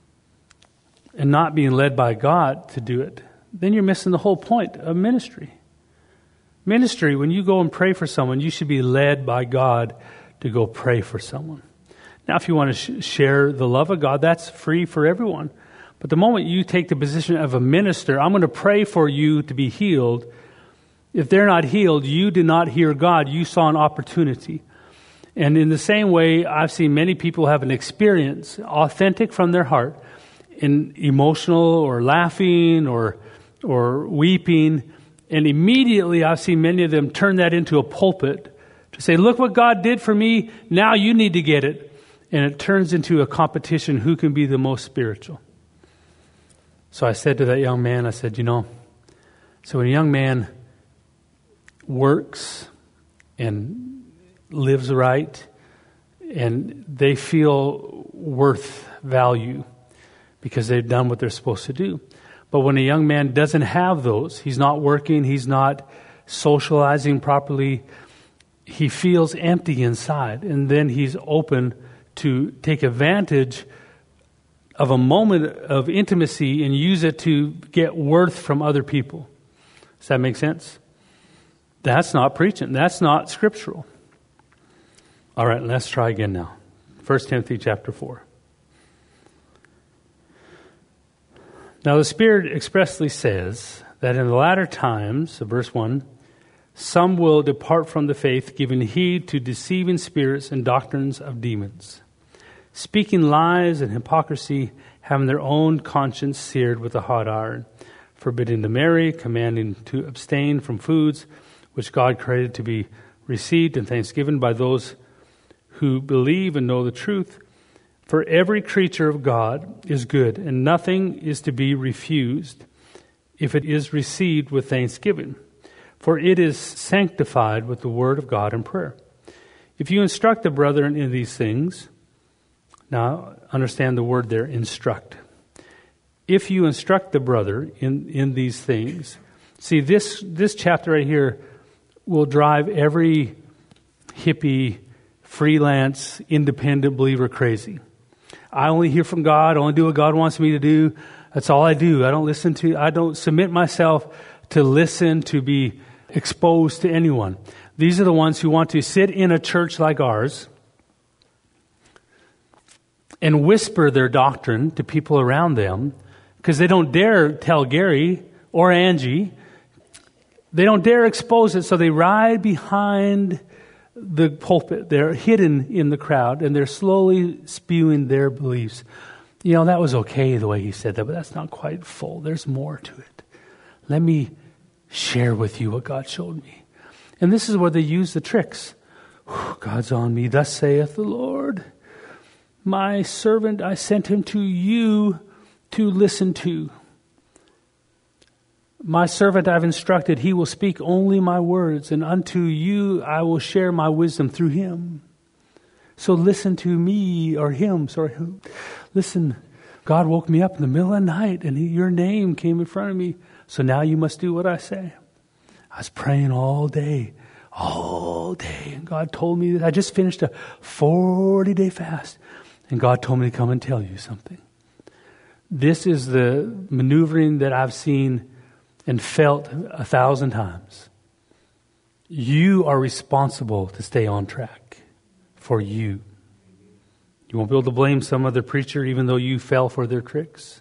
S1: and not being led by God to do it, then you're missing the whole point of ministry. Ministry, when you go and pray for someone, you should be led by God to go pray for someone. Now, if you want to sh- share the love of God, that's free for everyone. But the moment you take the position of a minister, I'm going to pray for you to be healed. If they're not healed, you did not hear God. You saw an opportunity. And in the same way, I've seen many people have an experience, authentic from their heart, in emotional or laughing or or weeping. And immediately I've seen many of them turn that into a pulpit to say, look what God did for me. Now you need to get it. And it turns into a competition who can be the most spiritual. So I said to that young man, I said, you know, so when a young man works and lives right and they feel worth value because they've done what they're supposed to do. But when a young man doesn't have those, he's not working, he's not socializing properly, he feels empty inside. And then he's open to take advantage of a moment of intimacy and use it to get worth from other people. Does that make sense? That's not preaching. That's not scriptural. All right, let's try again now. First Timothy chapter four. Now the Spirit expressly says that in the latter times, verse one, some will depart from the faith, giving heed to deceiving spirits and doctrines of demons, speaking lies and hypocrisy, having their own conscience seared with a hot iron, forbidding to marry, commanding to abstain from foods which God created to be received in thanksgiving by those who believe and know the truth. For every creature of God is good, and nothing is to be refused if it is received with thanksgiving, for it is sanctified with the word of God and prayer. If you instruct the brethren in these things, now understand the word there, instruct. If you instruct the brother in, in these things, see this this chapter right here will drive every hippie, freelance, independent believer crazy. I only hear from God, I only do what God wants me to do. That's all I do. I don't listen to, I don't submit myself to listen, to be exposed to anyone. These are the ones who want to sit in a church like ours and whisper their doctrine to people around them because they don't dare tell Gary or Angie. They don't dare expose it, so they ride behind the pulpit. They're hidden in the crowd, and they're slowly spewing their beliefs. You know, that was okay the way he said that, but that's not quite full. There's more to it. Let me share with you what God showed me. And this is where they use the tricks. God's on me, thus saith the Lord. My servant, I sent him to you to listen to. My servant I've instructed, he will speak only my words, and unto you I will share my wisdom through him. So listen to me, or him, sorry. Listen, God woke me up in the middle of the night, and he, your name came in front of me. So now you must do what I say. I was praying all day, all day. And God told me that I just finished a forty-day fast. And God told me to come and tell you something. This is the maneuvering that I've seen and felt a thousand times. You are responsible to stay on track for you. You won't be able to blame some other preacher even though you fell for their tricks.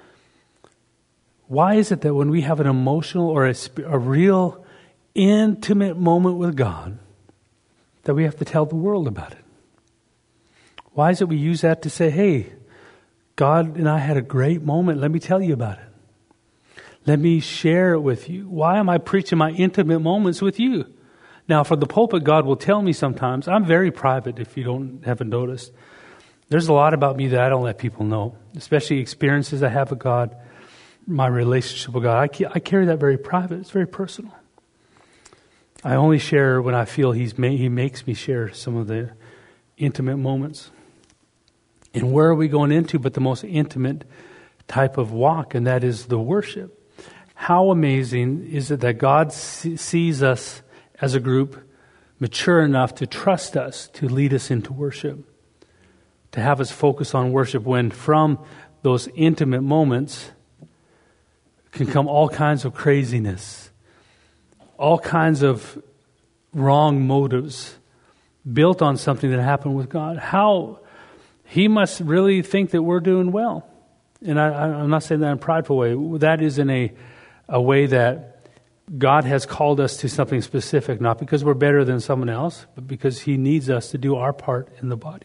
S1: Why is it that when we have an emotional or a, a real intimate moment with God, that we have to tell the world about it? Why is it we use that to say, hey, God and I had a great moment. Let me tell you about it. Let me share it with you. Why am I preaching my intimate moments with you? Now, for the pulpit, God will tell me sometimes. I'm very private, if you don't haven't noticed. There's a lot about me that I don't let people know, especially experiences I have with God, my relationship with God. I, I carry that very private. It's very personal. I only share when I feel he's ma- He makes me share some of the intimate moments. And where are we going into but the most intimate type of walk, and that is the worship. How amazing is it that God sees us as a group mature enough to trust us to lead us into worship, to have us focus on worship when from those intimate moments can come all kinds of craziness, all kinds of wrong motives built on something that happened with God. How He must really think that we're doing well. And I, I'm not saying that in a prideful way. That is in a, a way that God has called us to something specific, not because we're better than someone else, but because He needs us to do our part in the body.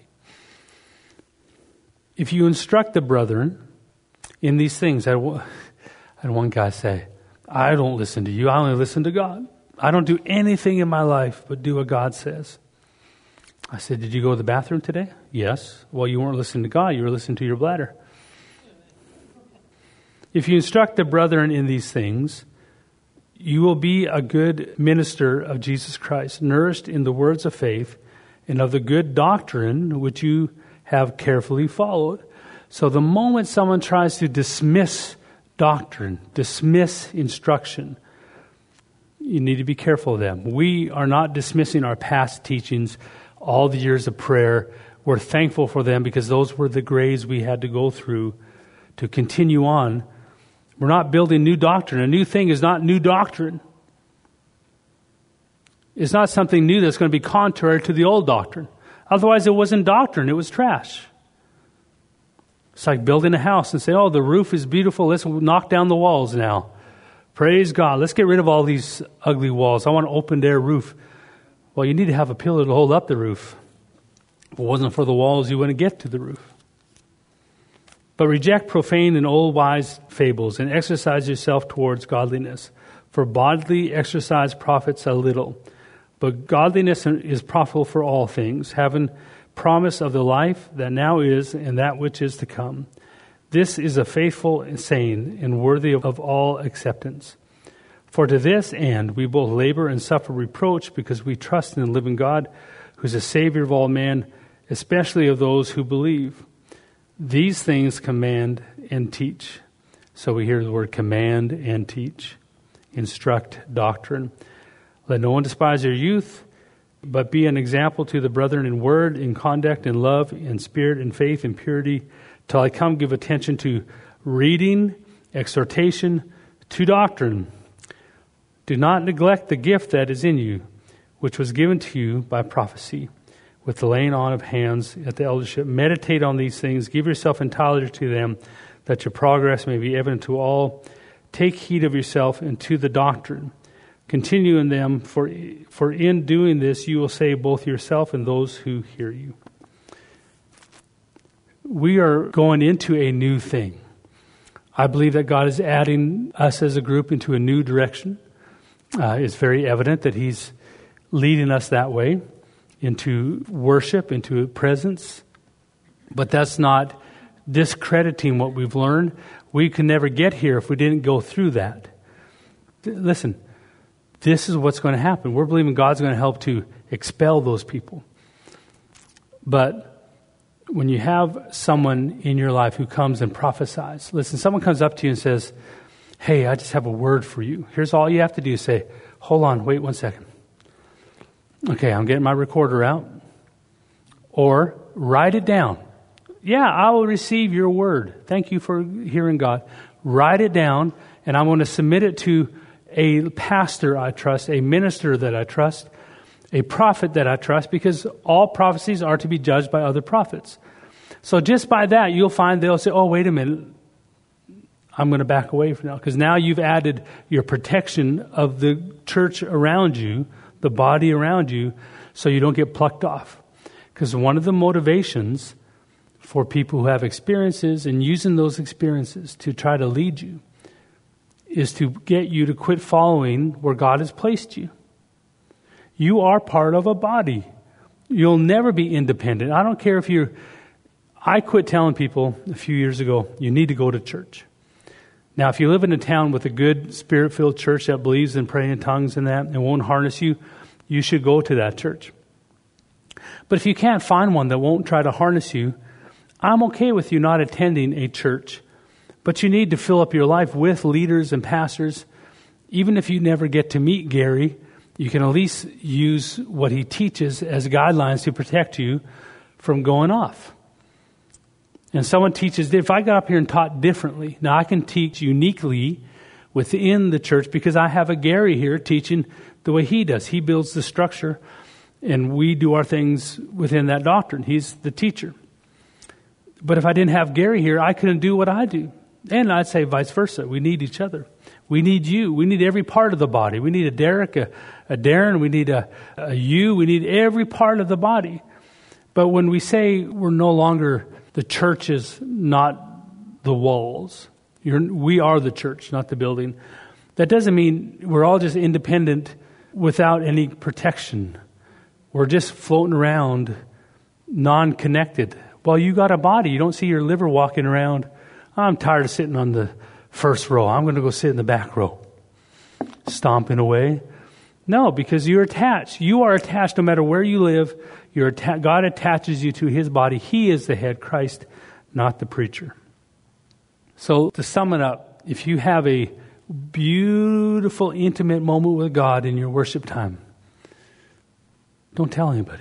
S1: If you instruct the brethren in these things, I had one guy say, I don't listen to you, I only listen to God. I don't do anything in my life but do what God says. I said, did you go to the bathroom today? Yes. Well, you weren't listening to God, you were listening to your bladder. If you instruct the brethren in these things, you will be a good minister of Jesus Christ, nourished in the words of faith and of the good doctrine which you have carefully followed. So the moment someone tries to dismiss doctrine, dismiss instruction, you need to be careful of them. We are not dismissing our past teachings, all the years of prayer. We're thankful for them because those were the grades we had to go through to continue on. We're not building new doctrine. A new thing is not new doctrine. It's not something new that's going to be contrary to the old doctrine. Otherwise, it wasn't doctrine. It was trash. It's like building a house and saying, oh, the roof is beautiful. Let's knock down the walls now. Praise God. Let's get rid of all these ugly walls. I want an open-air roof. Well, you need to have a pillar to hold up the roof. If it wasn't for the walls, you wouldn't get to the roof. But reject profane and old wise fables and exercise yourself towards godliness. For bodily exercise profits a little, but godliness is profitable for all things, having promise of the life that now is and that which is to come. This is a faithful saying and worthy of all acceptance. For to this end we both labor and suffer reproach because we trust in the living God, who is the Savior of all men, especially of those who believe. These things command and teach. So we hear the word command and teach. Instruct doctrine. Let no one despise your youth, but be an example to the brethren in word, in conduct, in love, in spirit, in faith, in purity. Till I come, give attention to reading, exhortation, to doctrine. Do not neglect the gift that is in you, which was given to you by prophecy. with the laying on of hands at the eldership. Meditate on these things. Give yourself entirely to them, that your progress may be evident to all. Take heed of yourself and to the doctrine. Continue in them, for, for in doing this you will save both yourself and those who hear you. We are going into a new thing. I believe that God is adding us as a group into a new direction. Uh, it's very evident that He's leading us that way, into worship, into presence. But that's not discrediting what we've learned. We could never get here if we didn't go through that. Listen, this is what's going to happen. We're believing God's going to help to expel those people. But when you have someone in your life who comes and prophesies, listen, someone comes up to you and says, hey, I just have a word for you. Here's all you have to do is say, hold on, wait one second. Okay, I'm getting my recorder out. Or write it down. Yeah, I will receive your word. Thank you for hearing God. Write it down, and I'm going to submit it to a pastor I trust, a minister that I trust, a prophet that I trust, because all prophecies are to be judged by other prophets. So just by that, you'll find they'll say, oh, wait a minute, I'm going to back away from now. Because now you've added your protection of the church around you, the body around you, so you don't get plucked off. Because one of the motivations for people who have experiences and using those experiences to try to lead you is to get you to quit following where God has placed you. You are part of a body. You'll never be independent. I don't care if you're... I quit telling people a few years ago, you need to go to church. Now, if you live in a town with a good Spirit-filled church that believes in praying in tongues and that and won't harness you, you should go to that church. But if you can't find one that won't try to harness you, I'm okay with you not attending a church. But you need to fill up your life with leaders and pastors. Even if you never get to meet Gary, you can at least use what he teaches as guidelines to protect you from going off. And someone teaches, if I got up here and taught differently, now I can teach uniquely within the church because I have a Gary here teaching the way he does. He builds the structure and we do our things within that doctrine. He's the teacher. But if I didn't have Gary here, I couldn't do what I do. And I'd say vice versa. We need each other. We need you. We need every part of the body. We need a Derek, a, a Darren. We need a, a you. We need every part of the body. But when we say we're no longer, the church is not the walls. You're, we are the church, not the building. That doesn't mean we're all just independent without any protection. We're just floating around non-connected. Well, you got a body. You don't see your liver walking around. I'm tired of sitting on the first row. I'm going to go sit in the back row, stomping away. No, because you're attached. You are attached no matter where you live. You're atta- God attaches you to His body. He is the head, Christ, not the preacher. So to sum it up, if you have a beautiful, intimate moment with God in your worship time, don't tell anybody.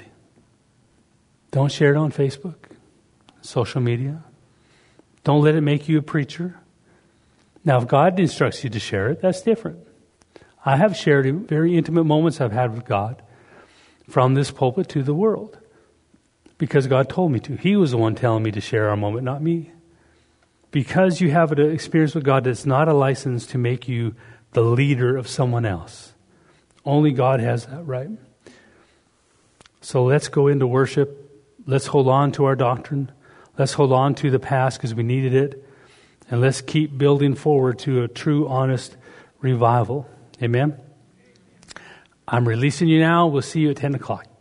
S1: Don't share it on Facebook, social media. Don't let it make you a preacher. Now, if God instructs you to share it, that's different. I have shared very intimate moments I've had with God from this pulpit to the world because God told me to. He was the one telling me to share our moment, not me. Because you have an experience with God, that's not a license to make you the leader of someone else. Only God has that right. So let's go into worship. Let's hold on to our doctrine. Let's hold on to the past because we needed it. And let's keep building forward to a true, honest revival. Amen? I'm releasing you now. We'll see you at ten o'clock.